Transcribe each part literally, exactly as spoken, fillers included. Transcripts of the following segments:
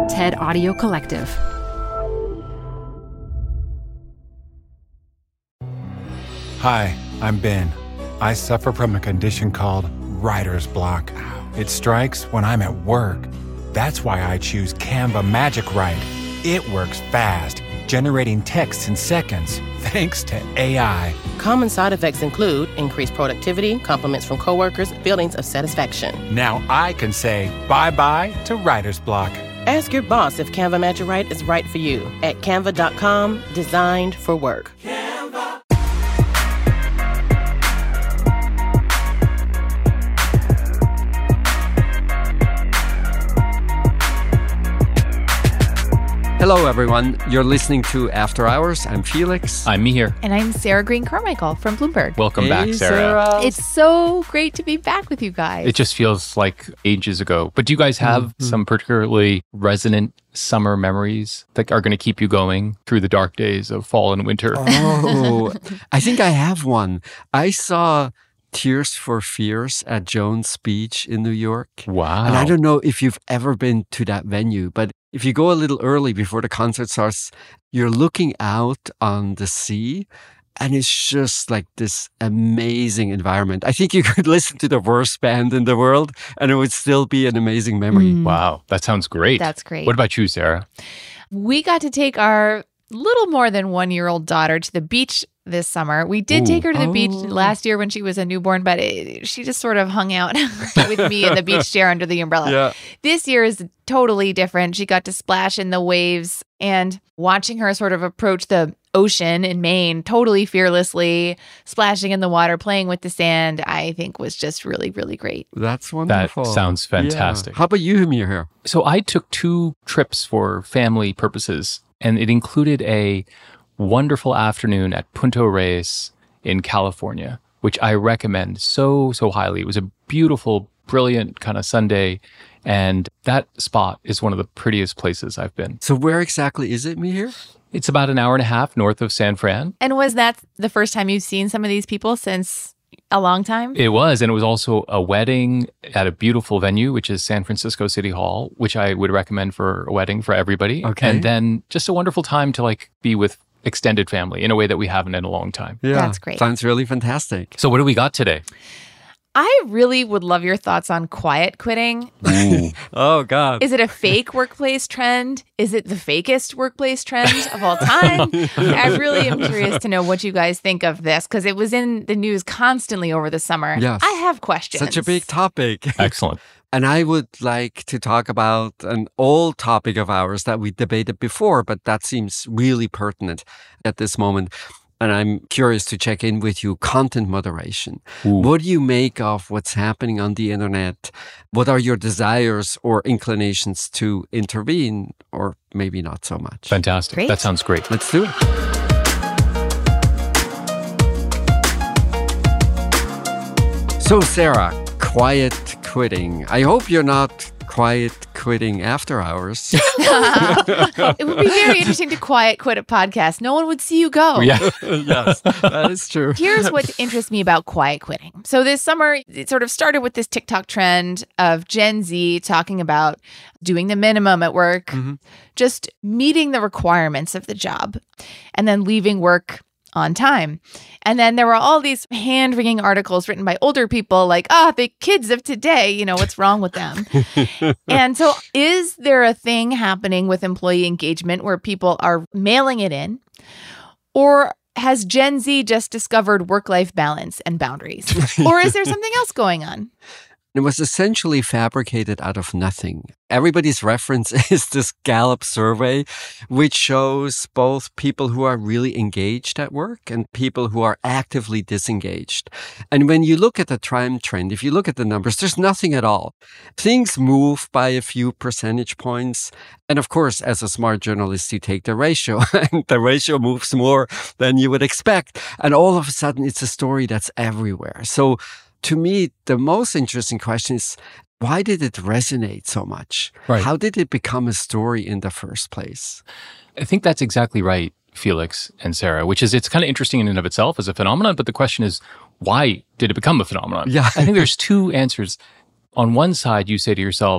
TED Audio Collective. Hi, I'm Ben. I suffer from a condition called writer's block. It strikes when I'm at work. That's why I choose Canva Magic Write. It works fast, generating text in seconds, thanks to A I. Common side effects include increased productivity, compliments from coworkers, feelings of satisfaction. Now I can say bye-bye to writer's block. Ask your boss if Canva Magic Write is right for you at canva dot com, designed for work. Canva. Hello, everyone. You're listening to After Hours. I'm Felix. I'm Mihir. And I'm Sarah Green Carmichael from Bloomberg. Welcome Hey, back, Sarah. Sarah. It's so great to be back with you guys. It just feels like ages ago. But do you guys have mm-hmm. some particularly resonant summer memories that are going to keep you going through the dark days of fall and winter? Oh, I think I have one. I saw Tears for Fears at Jones Beach in New York. Wow. And I don't know if you've ever been to that venue, but if you go a little early before the concert starts, you're looking out on the sea, and it's just like this amazing environment. I think you could listen to the worst band in the world, and it would still be an amazing memory. Mm. Wow, that sounds great. That's great. What about you, Sarah? We got to take our little more than one-year-old daughter to the beach this summer. We did Ooh. take her to the Oh. beach last year when she was a newborn, but it, she just sort of hung out with me in the beach chair under the umbrella. Yeah. This year is totally different. She got to splash in the waves, and watching her sort of approach the ocean in Maine totally fearlessly, splashing in the water, playing with the sand, I think was just really, really great. That's wonderful. That sounds fantastic. Yeah. How about you, Mihir? So I took two trips for family purposes, and it included a wonderful afternoon at Punta Reyes in California, which I recommend so, so highly. It was a beautiful, brilliant kind of Sunday, and that spot is one of the prettiest places I've been. So where exactly is it, Mihir? It's about an hour and a half north of San Fran. And was that the first time you've seen some of these people since a long time? It was, and it was also a wedding at a beautiful venue, which is San Francisco City Hall, which I would recommend for a wedding for everybody. Okay. And then just a wonderful time to like be with extended family in a way that we haven't in a long time. Yeah, That's great. Sounds really fantastic. So what do we got today? I really would love your thoughts on quiet quitting. Oh, God. Is it a fake workplace trend? Is it the fakest workplace trend of all time? I really am curious to know what you guys think of this, because it was in the news constantly over the summer. Yes. I have questions. Such a big topic. Excellent. And I would like to talk about an old topic of ours that we debated before, but that seems really pertinent at this moment. And I'm curious to check in with you, content moderation. Ooh. What do you make of what's happening on the internet? What are your desires or inclinations to intervene, or maybe not so much? Fantastic. Great. That sounds great. Let's do it. So, Sarah, quiet quitting. I hope you're not quiet quitting after hours. It would be very interesting to quiet quit a podcast. No one would see you go. Yeah. Yes, that is true. Here's what interests me about quiet quitting. So this summer, it sort of started with this TikTok trend of Gen Z talking about doing the minimum at work, Mm-hmm. just meeting the requirements of the job, and then leaving work on time. And then there were all these hand-wringing articles written by older people like, ah, oh, the kids of today, you know, what's wrong with them? And so is there a thing happening with employee engagement where people are mailing it in? Or has Gen Z just discovered work-life balance and boundaries? Or is there something else going on? It was essentially fabricated out of nothing. Everybody's reference is this Gallup survey, which shows both people who are really engaged at work and people who are actively disengaged. And when you look at the time trend, if you look at the numbers, there's nothing at all. Things move by a few percentage points. And of course, as a smart journalist, you take the ratio, and the ratio moves more than you would expect. And all of a sudden, it's a story that's everywhere. So to me, the most interesting question is, why did it resonate so much? Right. How did it become a story in the first place? I think that's exactly right, Felix and Sarah, which is, it's kind of interesting in and of itself as a phenomenon, but the question is, why did it become a phenomenon? Yeah. I think there's two answers. On one side, you say to yourself,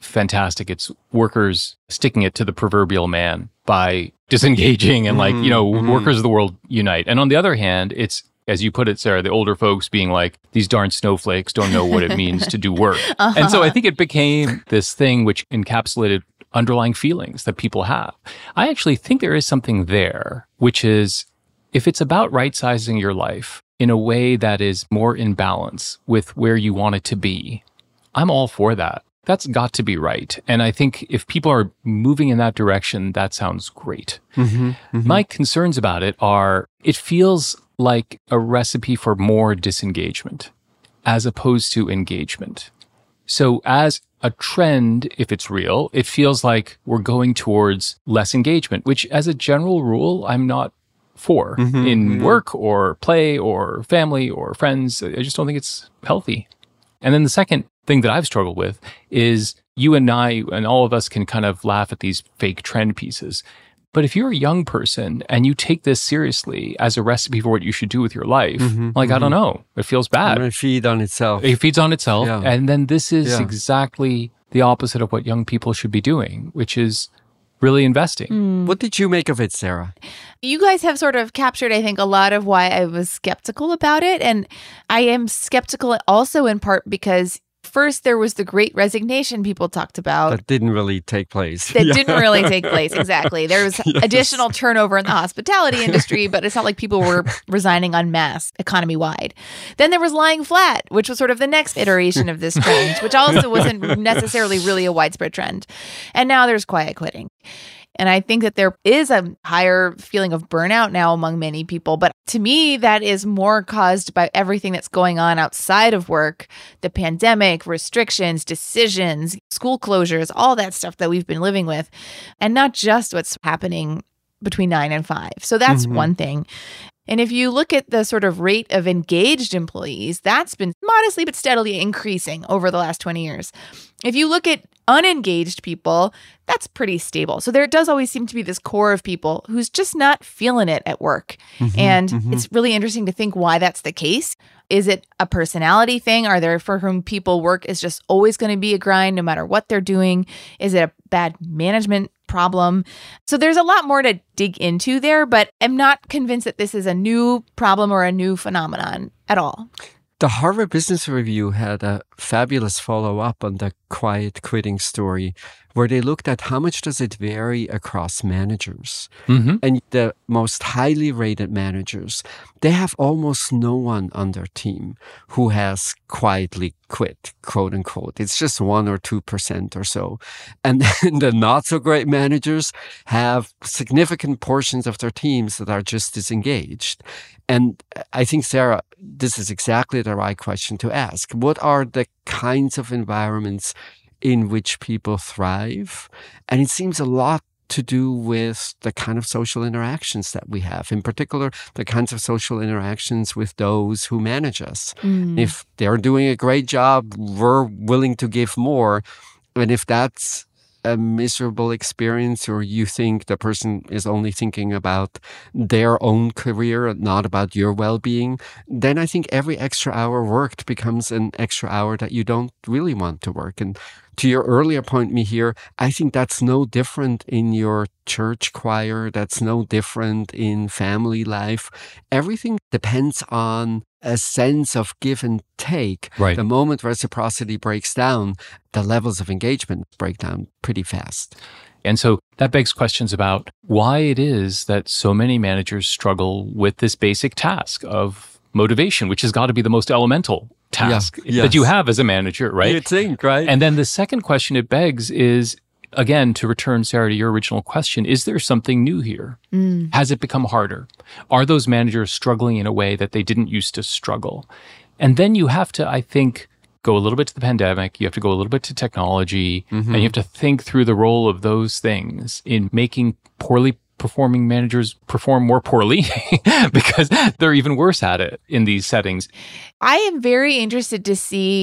fantastic. It's workers sticking it to the proverbial man by disengaging and like, you know, mm-hmm. workers of the world unite. And on the other hand, it's, as you put it, Sarah, the older folks being like, these darn snowflakes don't know what it means to do work. Uh-huh. And so I think it became this thing which encapsulated underlying feelings that people have. I actually think there is something there, which is if it's about right-sizing your life in a way that is more in balance with where you want it to be, I'm all for that. That's got to be right. And I think if people are moving in that direction, that sounds great. Mm-hmm, mm-hmm. My concerns about it are, it feels like a recipe for more disengagement as opposed to engagement. So as a trend, if it's real, it feels like we're going towards less engagement, which as a general rule, I'm not for mm-hmm, in mm-hmm. work or play or family or friends. I just don't think it's healthy. And then the second thing that I've struggled with is you and I and all of us can kind of laugh at these fake trend pieces. But if you're a young person and you take this seriously as a recipe for what you should do with your life, mm-hmm, like, mm-hmm. I don't know, it feels bad. It feeds on itself. It feeds on itself. Yeah. And then this is yeah. exactly the opposite of what young people should be doing, which is really investing. Mm. What did you make of it, Sarah? You guys have sort of captured, I think, a lot of why I was skeptical about it. And I am skeptical also in part because first, there was the Great Resignation people talked about. That didn't really take place. That yeah. didn't really take place, exactly. There was yes. additional turnover in the hospitality industry, but it's not like people were resigning en masse economy-wide. Then there was lying flat, which was sort of the next iteration of this trend, which also wasn't necessarily really a widespread trend. And now there's quiet quitting. And I think that there is a higher feeling of burnout now among many people. But to me, that is more caused by everything that's going on outside of work, the pandemic, restrictions, decisions, school closures, all that stuff that we've been living with, and not just what's happening between nine and five. So that's mm-hmm. one thing. And if you look at the sort of rate of engaged employees, that's been modestly but steadily increasing over the last twenty years. If you look at unengaged people, that's pretty stable. So there does always seem to be this core of people who's just not feeling it at work. Mm-hmm, and mm-hmm. it's really interesting to think why that's the case. Is it a personality thing? Are there for whom people work is just always going to be a grind no matter what they're doing? Is it a bad management problem? So there's a lot more to dig into there, but I'm not convinced that this is a new problem or a new phenomenon at all. The Harvard Business Review had a fabulous follow-up on the quiet quitting story where they looked at how much does it vary across managers. Mm-hmm. And the most highly rated managers, they have almost no one on their team who has quietly quit, quote unquote. It's just one or two percent or so. And then the not so great managers have significant portions of their teams that are just disengaged. And I think, Sarah, this is exactly the right question to ask. What are the kinds of environments in which people thrive? And it seems a lot to do with the kind of social interactions that we have, in particular, the kinds of social interactions with those who manage us. Mm. If they're doing a great job, we're willing to give more. And if that's a miserable experience, or you think the person is only thinking about their own career and not about your well-being, then I think every extra hour worked becomes an extra hour that you don't really want to work. And to your earlier point, Mihir, I think that's no different in your church choir. That's no different in family life. Everything depends on a sense of give and take. Right. The moment reciprocity breaks down, the levels of engagement break down pretty fast. And so that begs questions about why it is that so many managers struggle with this basic task of motivation, which has got to be the most elemental task yeah, yes. that you have as a manager, right? You'd think, right? And then the second question it begs is, again, to return, Sarah, to your original question, is there something new here? Mm. Has it become harder? Are those managers struggling in a way that they didn't used to struggle? And then you have to, I think, go a little bit to the pandemic. You have to go a little bit to technology, mm-hmm. and you have to think through the role of those things in making poorly performing managers perform more poorly because they're even worse at it in these settings. I am very interested to see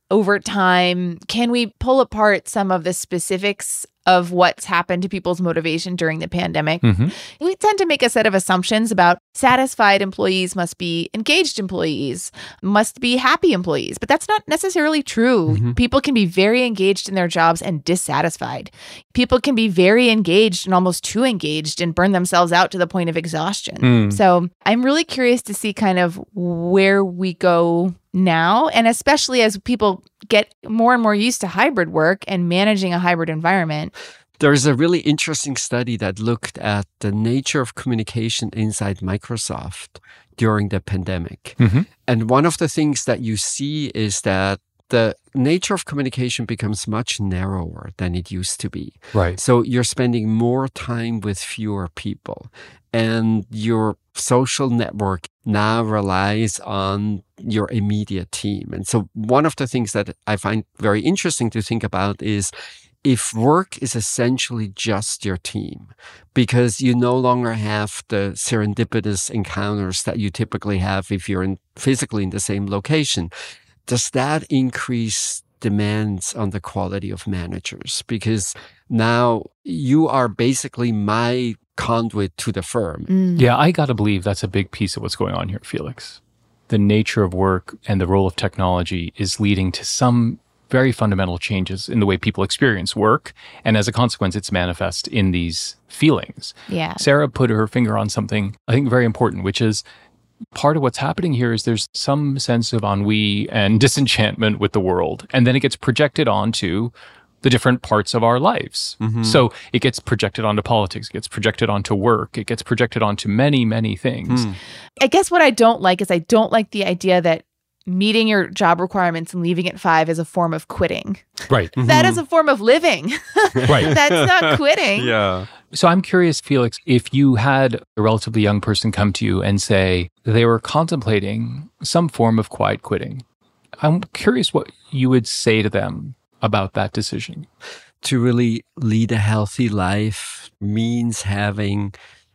over time, can we pull apart some of the specifics of what's happened to people's motivation during the pandemic? Mm-hmm. We tend to make a set of assumptions about satisfied employees must be engaged employees, must be happy employees, but that's not necessarily true. Mm-hmm. People can be very engaged in their jobs and dissatisfied. People can be very engaged and almost too engaged and burn themselves out to the point of exhaustion. Mm. So I'm really curious to see kind of where we go now, and especially as people get more and more used to hybrid work and managing a hybrid environment. There's a really interesting study that looked at the nature of communication inside Microsoft during the pandemic. Mm-hmm. And one of the things that you see is that the nature of communication becomes much narrower than it used to be. Right. So you're spending more time with fewer people, and your social network now relies on your immediate team. And so one of the things that I find very interesting to think about is if work is essentially just your team, because you no longer have the serendipitous encounters that you typically have if you're in, physically in the same location, does that increase demands on the quality of managers? Because now you are basically my conduit to the firm. Mm. Yeah, I got to believe that's a big piece of what's going on here, Felix. The nature of work and the role of technology is leading to some very fundamental changes in the way people experience work. And as a consequence, it's manifest in these feelings. Yeah. Sarah put her finger on something, I think, very important, which is part of what's happening here is there's some sense of ennui and disenchantment with the world. And then it gets projected onto the different parts of our lives. Mm-hmm. So it gets projected onto politics, it gets projected onto work, it gets projected onto many, many things. Mm. I guess what I don't like is I don't like the idea that meeting your job requirements and leaving at five is a form of quitting. Right. That is a form of living. Right. That's not quitting. Yeah. So I'm curious, Felix, if you had a relatively young person come to you and say they were contemplating some form of quiet quitting, I'm curious what you would say to them about that decision. To really lead a healthy life means having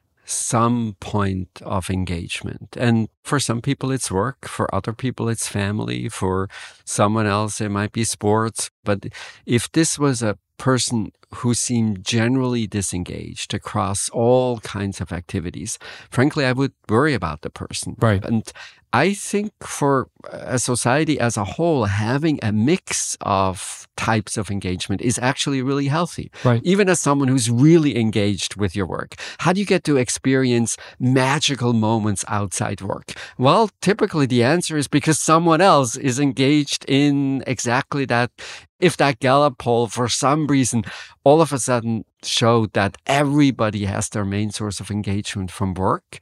some point of engagement. And for some people, it's work. For other people, it's family. For someone else, it might be sports. But if this was a person who seemed generally disengaged across all kinds of activities, frankly, I would worry about the person. Right. And I think for a society as a whole, having a mix of types of engagement is actually really healthy. Right. Even as someone who's really engaged with your work, how do you get to experience magical moments outside work? Well, typically the answer is because someone else is engaged in exactly that. If that Gallup poll, for some reason, all of a sudden showed that everybody has their main source of engagement from work,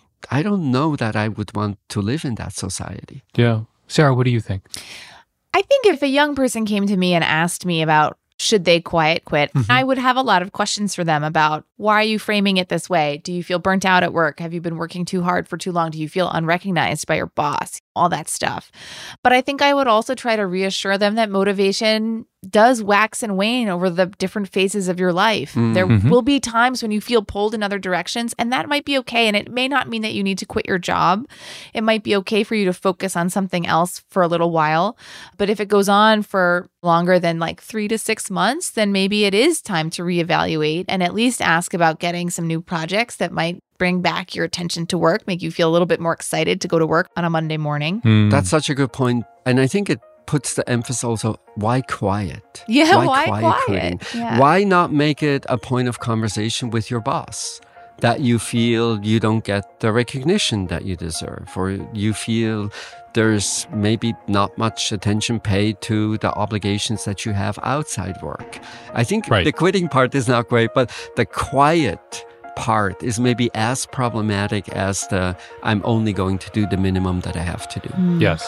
I don't know that I would want to live in that society. Yeah. Sarah, what do you think? I think if a young person came to me and asked me about should they quiet quit, Mm-hmm. I would have a lot of questions for them about why are you framing it this way? Do you feel burnt out at work? Have you been working too hard for too long? Do you feel unrecognized by your boss? All that stuff. But I think I would also try to reassure them that motivation does wax and wane over the different phases of your life. Mm. There Mhm. will be times when you feel pulled in other directions, and that might be okay. And it may not mean that you need to quit your job. It might be okay for you to focus on something else for a little while. But if it goes on for longer than like three to six months, then maybe it is time to reevaluate and at least ask about getting some new projects that might bring back your attention to work, make you feel a little bit more excited to go to work on a Monday morning. Mm. That's such a good point. And I think it puts the emphasis also, why quiet? Yeah, why quiet? quitting? Yeah. Why not make it a point of conversation with your boss? That you feel you don't get the recognition that you deserve, or you feel there's maybe not much attention paid to the obligations that you have outside work. I think Right. the quitting part is not great, but the quiet part is maybe as problematic as the I'm only going to do the minimum that I have to do. Yes.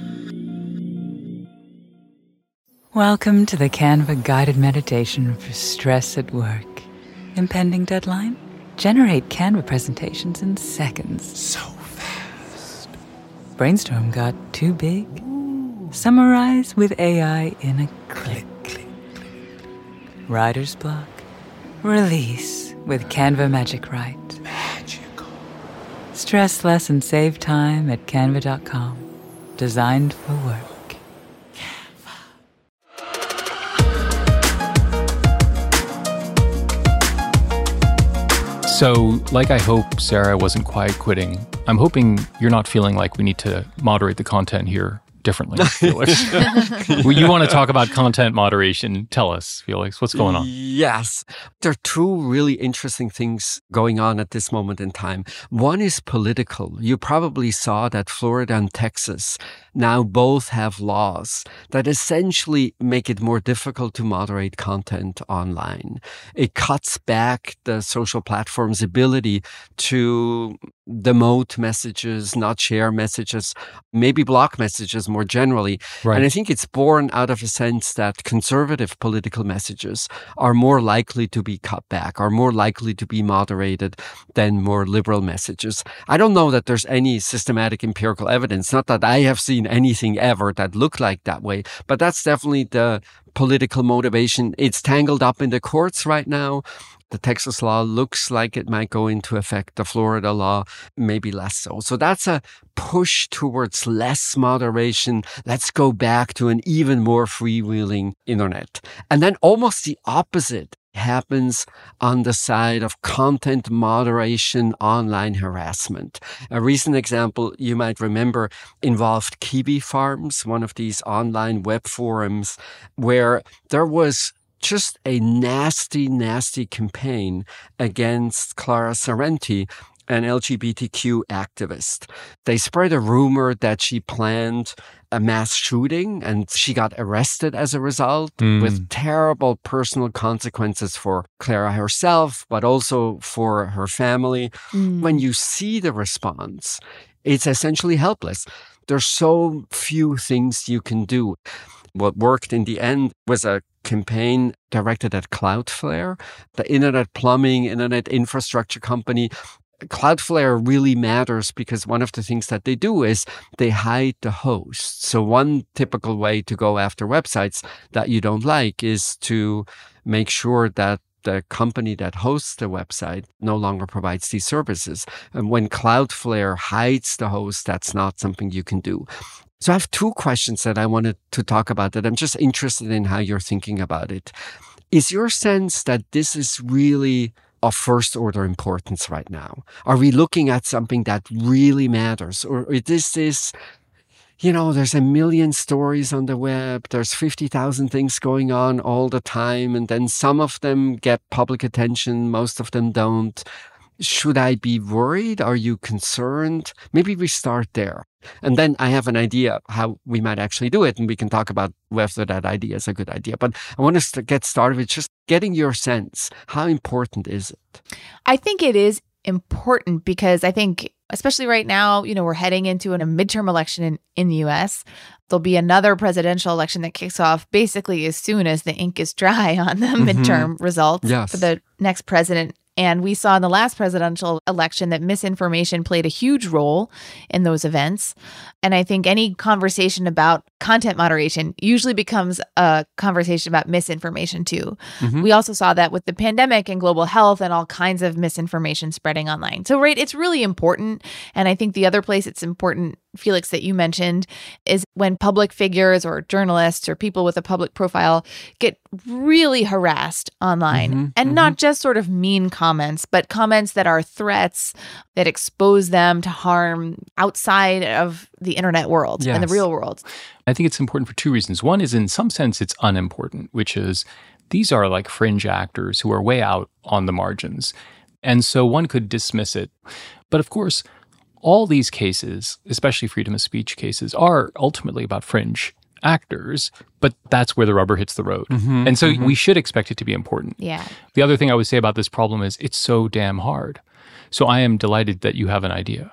Welcome to the Canva guided meditation for stress at work. Impending deadline? Generate Canva presentations in seconds. So fast. Brainstorm got too big? Summarize with A I in a click. click, click. Writer's block? Release with Canva Magic Write. Magical. Stress less and save time at canva dot com. Designed for work. Canva. So, like I hope Sarah wasn't quiet quitting, I'm hoping you're not feeling like we need to moderate the content here differently, Felix. Well, you want to talk about content moderation. Tell us, Felix, what's going on? Yes. There are two really interesting things going on at this moment in time. One is political. You probably saw that Florida and Texas now both have laws that essentially make it more difficult to moderate content online. It cuts back the social platform's ability to demote messages, not share messages, maybe block messages more generally. Right. And I think it's born out of a sense that conservative political messages are more likely to be cut back, are more likely to be moderated than more liberal messages. I don't know that there's any systematic empirical evidence, not that I have seen anything ever that looked like that way, but that's definitely the political motivation. It's tangled up in the courts right now. The Texas law looks like it might go into effect. The Florida law, maybe less so. So that's a push towards less moderation. Let's go back to an even more freewheeling internet. And then almost the opposite happens on the side of content moderation, online harassment. A recent example you might remember involved Kiwi Farms, one of these online web forums, where there was just a nasty, nasty campaign against Clara Sorrenti, an L G B T Q activist. They spread a rumor that she planned a mass shooting and she got arrested as a result mm. with terrible personal consequences for Clara herself, but also for her family. Mm. When you see the response, it's essentially helpless. There's so few things you can do. What worked in the end was a campaign directed at Cloudflare, the internet plumbing, internet infrastructure company. Cloudflare really matters because one of the things that they do is they hide the host. So one typical way to go after websites that you don't like is to make sure that the company that hosts the website no longer provides these services. And when Cloudflare hides the host, that's not something you can do. So I have two questions that I wanted to talk about that I'm just interested in how you're thinking about it. Is your sense that this is really of first order importance right now? Are we looking at something that really matters? Or is this, you know, there's a million stories on the web, there's fifty thousand things going on all the time, and then some of them get public attention, most of them don't. Should I be worried? Are you concerned? Maybe we start there. And then I have an idea how we might actually do it, and we can talk about whether that idea is a good idea. But I want us to get started with just getting your sense. How important is it? I think it is important because I think, especially right now, you know, we're heading into a midterm election in, in the U S. There'll be another presidential election that kicks off basically as soon as the ink is dry on the mm-hmm. midterm results yes. for the next president. And we saw in the last presidential election that misinformation played a huge role in those events. And I think any conversation about content moderation usually becomes a conversation about misinformation too. Mm-hmm. We also saw that with the pandemic and global health and all kinds of misinformation spreading online. So, right, it's really important. And I think the other place it's important, Felix, that you mentioned is when public figures or journalists or people with a public profile get really harassed online mm-hmm, and mm-hmm. not just sort of mean comments, but comments that are threats that expose them to harm outside of the internet world yes. and the real world. I think it's important for two reasons. One is in some sense it's unimportant, which is these are like fringe actors who are way out on the margins. And so one could dismiss it. But of course, all these cases, especially freedom of speech cases, are ultimately about fringe actors, but that's where the rubber hits the road. Mm-hmm, and so mm-hmm. we should expect it to be important. Yeah. The other thing I would say about this problem is it's so damn hard. So I am delighted that you have an idea.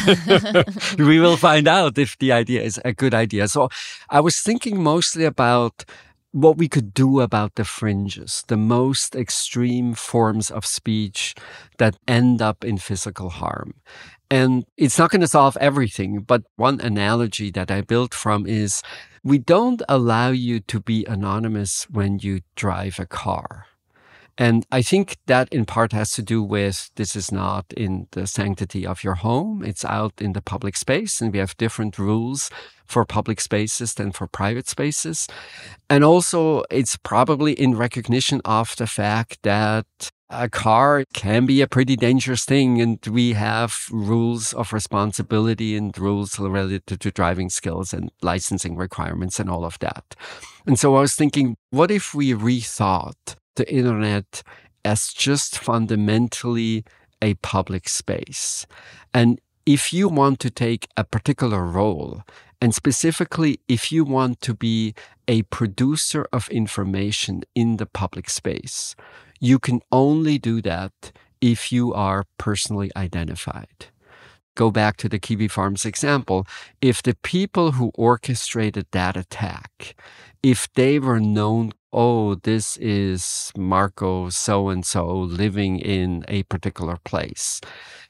We will find out if the idea is a good idea. So I was thinking mostly about what we could do about the fringes, the most extreme forms of speech that end up in physical harm. And it's not going to solve everything, but one analogy that I built from is we don't allow you to be anonymous when you drive a car. And I think that in part has to do with this is not in the sanctity of your home. It's out in the public space, and we have different rules for public spaces than for private spaces. And also, it's probably in recognition of the fact that A car can be a pretty dangerous thing, and we have rules of responsibility and rules related to driving skills and licensing requirements and all of that. And so I was thinking, what if we rethought the internet as just fundamentally a public space? And if you want to take a particular role, and specifically if you want to be a producer of information in the public space, you can only do that if you are personally identified. Go back to the Kiwi Farms example. If the people who orchestrated that attack, if they were known, oh, this is Marco so-and-so living in a particular place,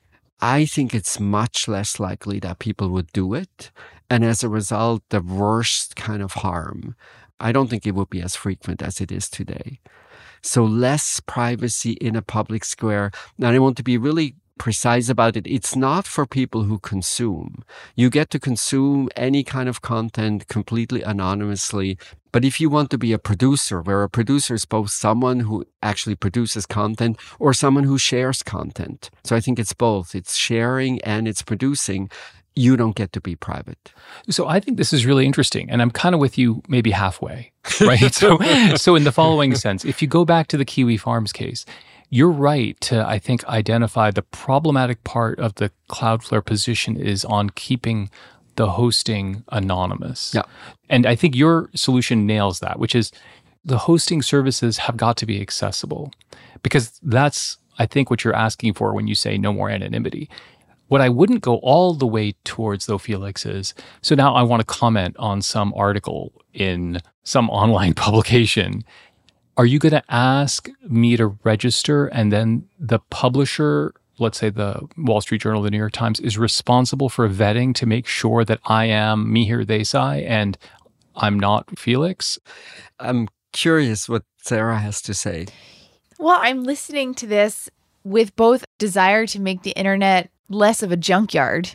I think it's much less likely that people would do it. And as a result, the worst kind of harm, I don't think it would be as frequent as it is today. So less privacy in a public square. Now, I want to be really precise about it. It's not for people who consume. You get to consume any kind of content completely anonymously. But if you want to be a producer, where a producer is both someone who actually produces content or someone who shares content. So I think it's both. It's sharing and it's producing. You don't get to be private. So I think this is really interesting, and I'm kind of with you maybe halfway, right? so, so in the following sense, if you go back to the Kiwi Farms case, you're right to, I think, identify the problematic part of the Cloudflare position is on keeping the hosting anonymous. Yeah. And I think your solution nails that, which is the hosting services have got to be accessible, because that's, I think, what you're asking for when you say no more anonymity. What I wouldn't go all the way towards, though, Felix, is, so now I want to comment on some article in some online publication. Are you going to ask me to register, and then the publisher, let's say the Wall Street Journal, the New York Times, is responsible for vetting to make sure that I am Mihir Desai and I'm not Felix? I'm curious what Sarah has to say. Well, I'm listening to this with both desire to make the internet less of a junkyard.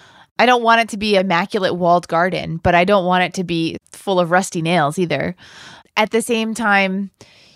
I don't want it to be immaculate walled garden, but I don't want it to be full of rusty nails either. At the same time,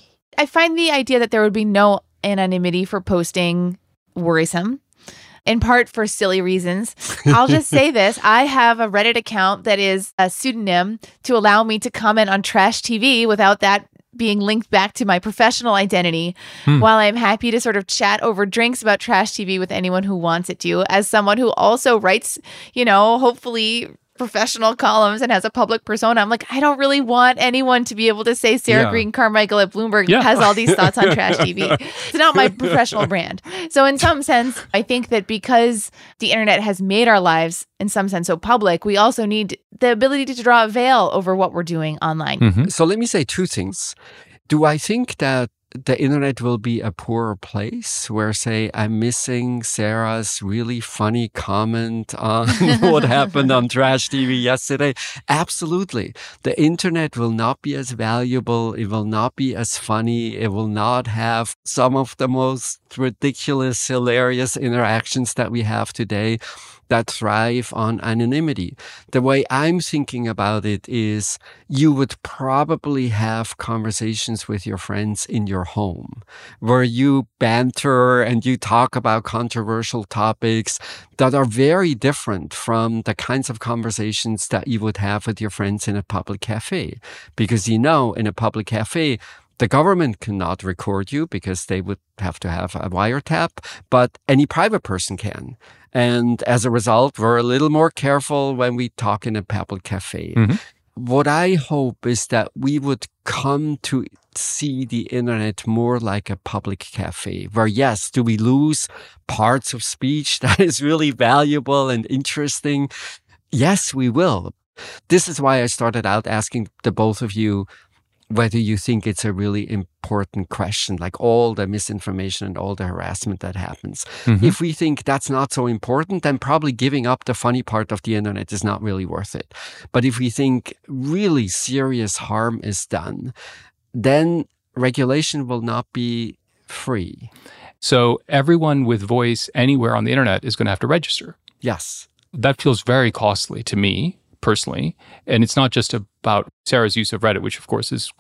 I find the idea that there would be no anonymity for posting worrisome, in part for silly reasons. I'll just say this. I have a Reddit account that is a pseudonym to allow me to comment on trash T V without that being linked back to my professional identity, hmm. while I'm happy to sort of chat over drinks about trash T V with anyone who wants it to. As someone who also writes, you know, hopefully professional columns and has a public persona, I'm like, I don't really want anyone to be able to say Sarah yeah. Green Carmichael at Bloomberg yeah. has all these thoughts on trash T V. It's not my professional brand. So in some sense, I think that because the internet has made our lives in some sense so public, we also need the ability to draw a veil over what we're doing online. Mm-hmm. So let me say two things. Do I think that the internet will be a poorer place where, say, I'm missing Sarah's really funny comment on what happened on Trash T V yesterday? Absolutely. The internet will not be as valuable. It will not be as funny. It will not have some of the most ridiculous, hilarious interactions that we have today that thrive on anonymity. The way I'm thinking about it is you would probably have conversations with your friends in your home where you banter and you talk about controversial topics that are very different from the kinds of conversations that you would have with your friends in a public cafe. Because, you know, in a public cafe, the government cannot record you because they would have to have a wiretap, but any private person can. And as a result, we're a little more careful when we talk in a public cafe. Mm-hmm. What I hope is that we would come to see the internet more like a public cafe, where, yes, do we lose parts of speech that is really valuable and interesting? Yes, we will. This is why I started out asking the both of you whether you think it's a really important question, like all the misinformation and all the harassment that happens. Mm-hmm. If we think that's not so important, then probably giving up the funny part of the internet is not really worth it. But if we think really serious harm is done, then regulation will not be free. So everyone with voice anywhere on the internet is going to have to register. Yes. That feels very costly to me personally. And it's not just about Sarah's use of Reddit, which of course is quite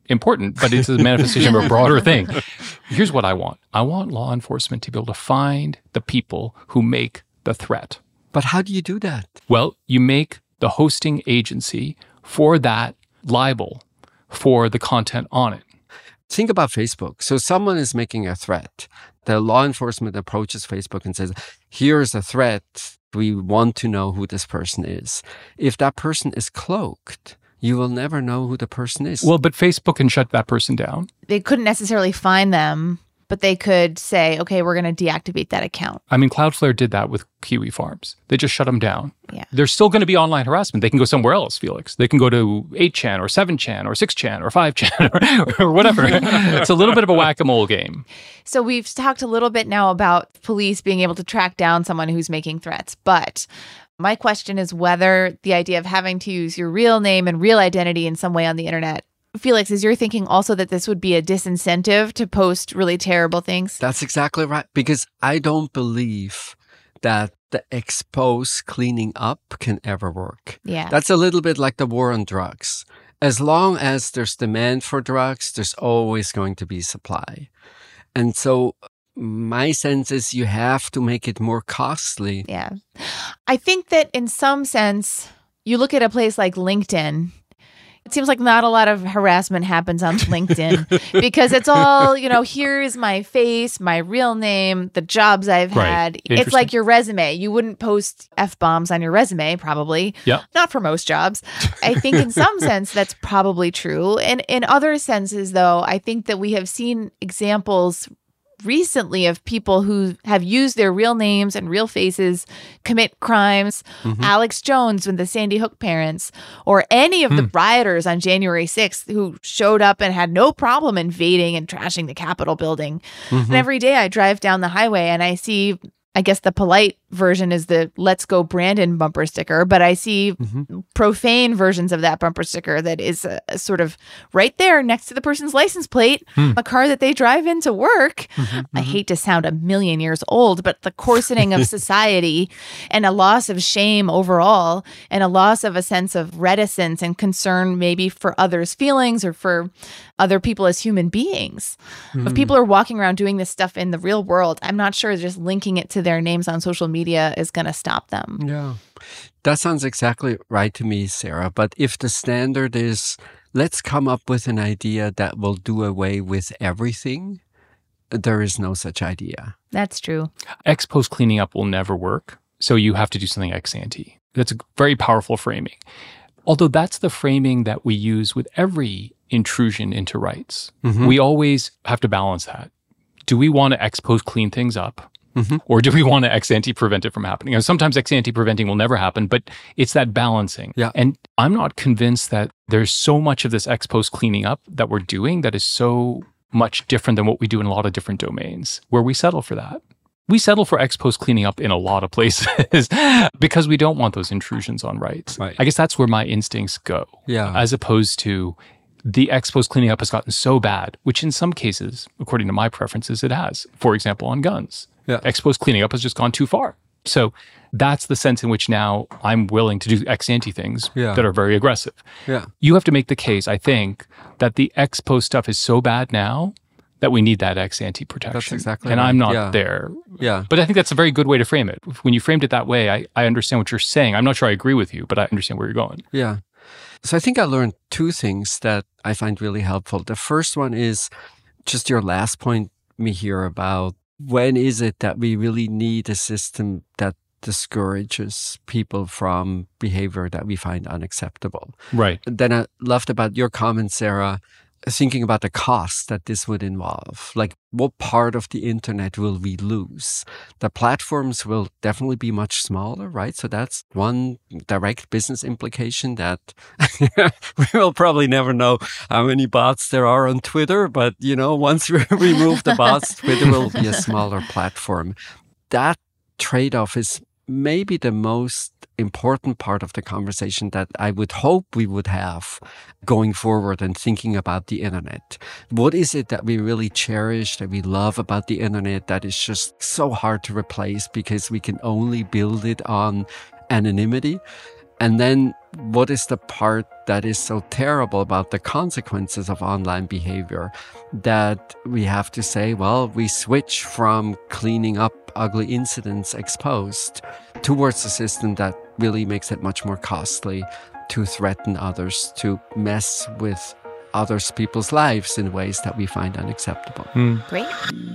important, but it's a manifestation of a broader thing. Here's what I want. I want law enforcement to be able to find the people who make the threat. But how do you do that? Well, you make the hosting agency for that liable for the content on it. Think about Facebook. So someone is making a threat. The law enforcement approaches Facebook and says, here's a threat. We want to know who this person is. If that person is cloaked, you will never know who the person is. Well, but Facebook can shut that person down. They couldn't necessarily find them, but they could say, okay, we're going to deactivate that account. I mean, Cloudflare did that with Kiwi Farms. They just shut them down. Yeah. There's still going to be online harassment. They can go somewhere else, Felix. They can go to eight chan or seven chan or six chan or five chan or, or whatever. It's a little bit of a whack-a-mole game. So we've talked a little bit now about police being able to track down someone who's making threats. But my question is whether the idea of having to use your real name and real identity in some way on the internet, Felix, is your thinking also that this would be a disincentive to post really terrible things? That's exactly right. Because I don't believe that the expose cleaning up can ever work. Yeah. That's a little bit like the war on drugs. As long as there's demand for drugs, there's always going to be supply. And so my sense is you have to make it more costly. Yeah. I think that in some sense, you look at a place like LinkedIn, it seems like not a lot of harassment happens on LinkedIn because it's all, you know, here's my face, my real name, the jobs I've Right. had. It's like your resume. You wouldn't post F-bombs on your resume, probably. Yeah. Not for most jobs. I think in some sense that's probably true. And in other senses, though, I think that we have seen examples recently of people who have used their real names and real faces commit crimes. Mm-hmm. Alex Jones with the Sandy Hook parents, or any of Hmm. the rioters on January sixth who showed up and had no problem invading and trashing the Capitol building. Mm-hmm. And every day I drive down the highway and I see, I guess the polite version is the Let's Go Brandon bumper sticker, but I see Mm-hmm. profane versions of that bumper sticker that is uh, sort of right there next to the person's license plate, Hmm. a car that they drive into work. Mm-hmm. I hate to sound a million years old, but the coarsening of society and a loss of shame overall and a loss of a sense of reticence and concern maybe for others' feelings or for other people as human beings. Hmm. If people are walking around doing this stuff in the real world, I'm not sure just linking it to their names on social media is going to stop them. Yeah. That sounds exactly right to me, Sarah. But if the standard is, let's come up with an idea that will do away with everything, there is no such idea. That's true. Ex post cleaning up will never work. So you have to do something ex ante. That's a very powerful framing. Although that's the framing that we use with every intrusion into rights. Mm-hmm. We always have to balance that. Do we want to ex post clean things up? Mm-hmm. Or do we want to ex ante prevent it from happening? You know, sometimes ex ante preventing will never happen, but it's that balancing. Yeah. And I'm not convinced that there's so much of this ex post cleaning up that we're doing that is so much different than what we do in a lot of different domains where we settle for that. We settle for ex post cleaning up in a lot of places because we don't want those intrusions on rights. Right. I guess that's where my instincts go. Yeah. As opposed to the ex post cleaning up has gotten so bad, which in some cases, according to my preferences, it has. For example, on guns. Yeah. Ex post cleaning up has just gone too far. So that's the sense in which now I'm willing to do ex ante things Yeah. that are very aggressive. Yeah. You have to make the case, I think, that the ex post stuff is so bad now that we need that ex ante protection. That's exactly And right. I'm not Yeah. there. Yeah. But I think that's a very good way to frame it. When you framed it that way, I, I understand what you're saying. I'm not sure I agree with you, but I understand where you're going. Yeah. So I think I learned two things that I find really helpful. The first one is just your last point, Mihir, about when is it that we really need a system that discourages people from behavior that we find unacceptable? Right. Then I loved about your comment, Sarah, thinking about the cost that this would involve. Like, what part of the internet will we lose? The platforms will definitely be much smaller, right? So that's one direct business implication that we will probably never know how many bots there are on Twitter. But, you know, once we remove the bots, Twitter will be a smaller platform. That trade-off is maybe the most important part of the conversation that I would hope we would have going forward and thinking about the internet. What is it that we really cherish, that we love about the internet that is just so hard to replace because we can only build it on anonymity? And then what is the part that is so terrible about the consequences of online behavior that we have to say, well, we switch from cleaning up ugly incidents exposed towards a system that really makes it much more costly to threaten others, to mess with others' people's lives in ways that we find unacceptable. Mm. Great.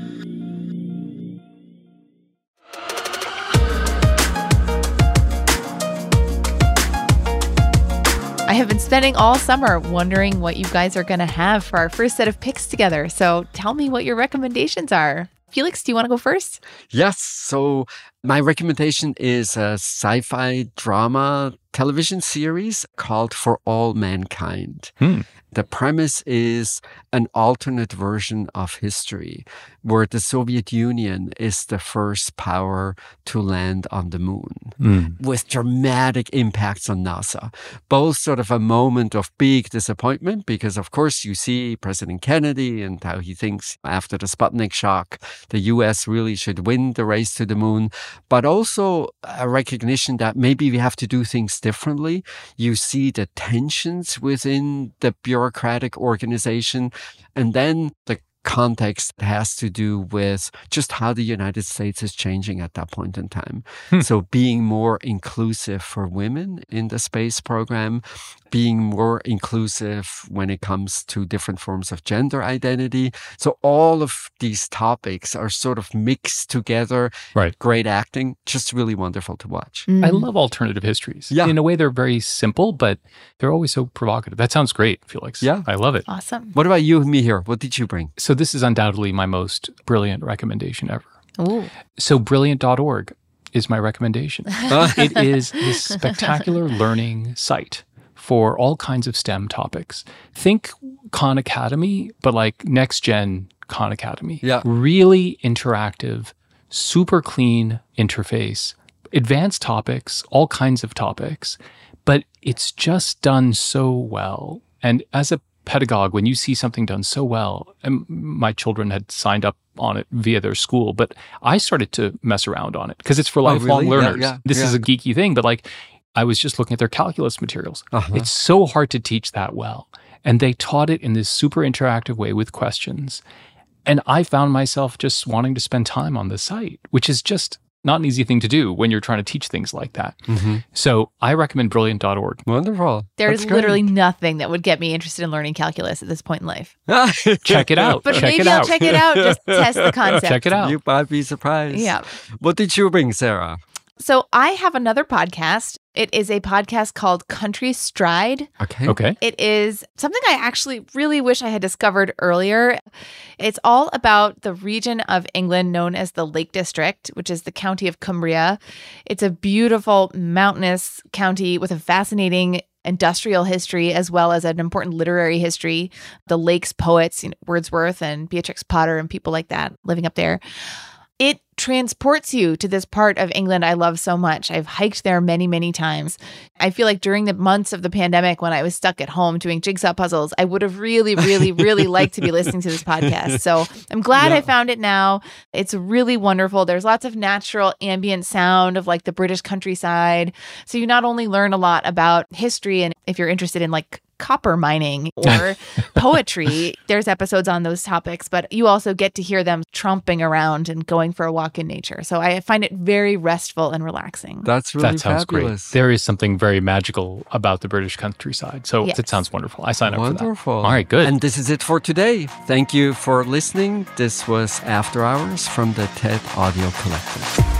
I have been spending all summer wondering what you guys are going to have for our first set of picks together. So tell me what your recommendations are. Felix, do you want to go first? Yes. So my recommendation is a sci-fi drama television series called For All Mankind. Hmm. The premise is an alternate version of history where the Soviet Union is the first power to land on the moon Mm. with dramatic impacts on NASA. Both sort of a moment of big disappointment because, of course, you see President Kennedy and how he thinks after the Sputnik shock, the U S really should win the race to the moon, but also a recognition that maybe we have to do things differently. You see the tensions within the bureaucratic organization, and then the context has to do with just how the United States is changing at that point in time. Hmm. So being more inclusive for women in the space program, being more inclusive when it comes to different forms of gender identity. So all of these topics are sort of mixed together. Right. Great acting, just really wonderful to watch. Mm. I love alternative histories. Yeah. In a way, they're very simple, but they're always so provocative. That sounds great, Felix. Yeah. I love it. Awesome. What about you, Mihir? What did you bring? So this is undoubtedly my most brilliant recommendation ever. Ooh. So brilliant dot org is my recommendation. It is this spectacular learning site for all kinds of STEM topics. Think Khan Academy, but like next gen Khan Academy. Yeah. Really interactive, super clean interface, advanced topics, all kinds of topics, but it's just done so well. And as a pedagogue, when you see something done so well, and my children had signed up on it via their school, but I started to mess around on it because it's for lifelong really? Yeah, learners. yeah, this yeah. is a geeky thing, but like I was just looking at their calculus materials. Uh-huh. It's so hard to teach that well. And they taught it in this super interactive way with questions. And I found myself just wanting to spend time on the site, which is just not an easy thing to do when you're trying to teach things like that. Mm-hmm. So I recommend brilliant dot org. Wonderful. There's That's great. literally nothing that would get me interested in learning calculus at this point in life. Check it out. But check maybe it I'll out. check it out, just test the concept. Check it out. You might be surprised. Yeah. What did you bring, Sarah? So I have another podcast. It is a podcast called Country Stride. Okay. Okay. It is something I actually really wish I had discovered earlier. It's all about the region of England known as the Lake District, which is the county of Cumbria. It's a beautiful mountainous county with a fascinating industrial history as well as an important literary history. The Lakes poets, you know, Wordsworth and Beatrix Potter and people like that living up there. It transports you to this part of England I love so much. I've hiked there many, many times. I feel like during the months of the pandemic when I was stuck at home doing jigsaw puzzles, I would have really, really, really liked to be listening to this podcast. So I'm glad Yeah. I found it now. It's really wonderful. There's lots of natural ambient sound of like the British countryside. So you not only learn a lot about history, and if you're interested in like copper mining or poetry, there's episodes on those topics, but you also get to hear them tromping around and going for a walk in nature. So I find it very restful and relaxing. That's really That sounds fabulous. great. There is something very magical about the British countryside. So Yes. it sounds wonderful. I sign up Wonderful. for that. All right, good. And this is it for today. Thank you for listening. This was After Hours from the TED Audio Collective.